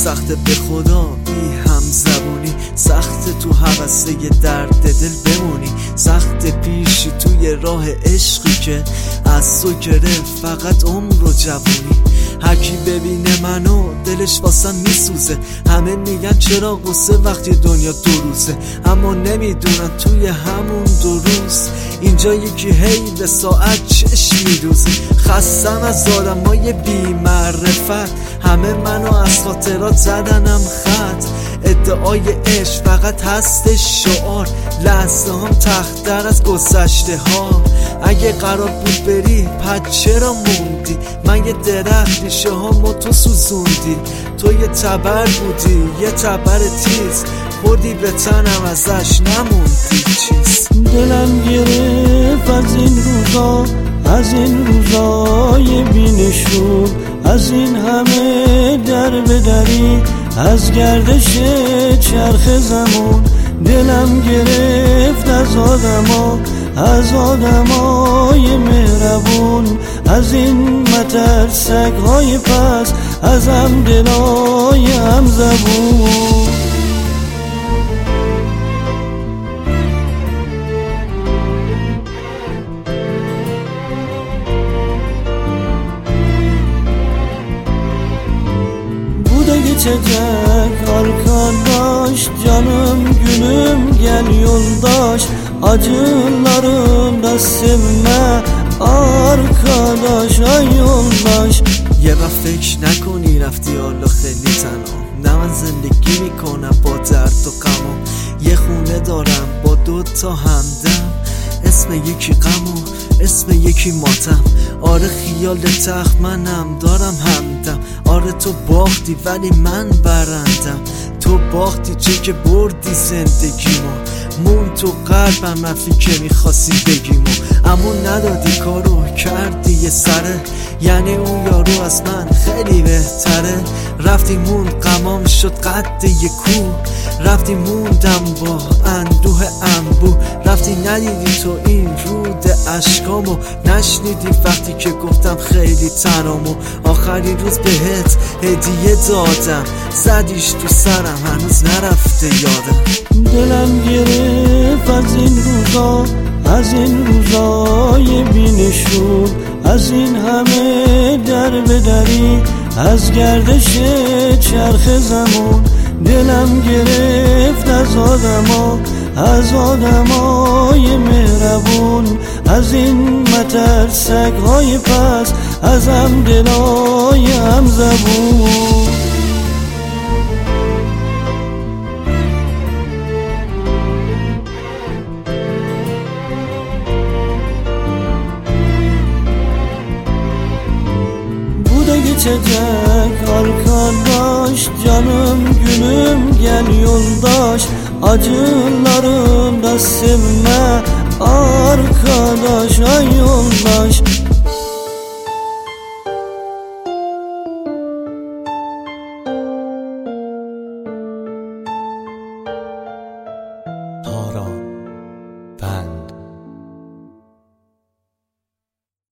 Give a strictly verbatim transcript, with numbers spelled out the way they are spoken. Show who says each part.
Speaker 1: سخت به خدا بی هم زبونی، سخت تو حوثه درد دل بمونی، سخت پیشی توی راه عشقی که از تو گرفت فقط عمر و جوونی. هر کی ببینه منو دلش واسم میسوزه، همه میگن چرا قصه وقتی دنیا دو روزه، اما نمیدونن توی همون دو روز اینجا یکی هی به ساعت چشم میدوزه. خستم از آدمای بی معرفت، همه منو از خاطرات زدنم خط. ادعای عشق فقط هست شعار، لحظه هم تختر از گذشته ها. اگه قرار بود بری پس چرا موندی؟ من یه درخت ریشه هامو تو سوزوندی، تو یه تبر بودی یه تبر تیز، خوردی به تنم ازش نموندی چیز.
Speaker 2: دلم گرفت از این روزا، از این روزای بینشون، از این همه در بدری، از گردش چرخ زمان. دلم گرفت از آدما، از آدمای مهربون، از این مترسک های پس، از هم دلای هم زبون. Buradaki çiçek arkadaş, canım gülüm gel yoldaş, acılarımda sevme arkadaş ay yoldaş.
Speaker 1: یه وقت فکر نکنی رفتی حالا خیلی تنها، نه من زندگی میکنم با درد و غمم. یه خونه دارم با دو تا همدم، اسم یکی غم و اسم یکی ماتم. آره خیال تخت منم دارم همدم، آره تو باختی ولی من برندم. تو باختی چه که بردی زندگیمو، مون تو قلبم رفتی که میخواستی بگیمو، اما ندادی کارو کردی یه سره. یعنی اون یارو از من خیلی بهتره. رفتی مون غمام شد قد یه کوه، رفتی موندم با اندوه انبوه. رفتی ندیدی تو این رود اشکامو، نشنیدی وقتی که گفتم خیلی تنامو. آخرین روز بهت هدیه دادم، زدیش تو سرم هنوز نرفته یادم.
Speaker 2: دلم گرفت از این روزا، از این روزای بینشون، از این همه در بدری، از گردش چرخ زمان. دلم گرفت از آدما، از آدمای مهربون، از این مترسک های پس، از هم دلای هم زبون. Geçecek arkadaş, canım gülüm gel yoldaş, acılarımda sevme arkadaş ay yoldaş.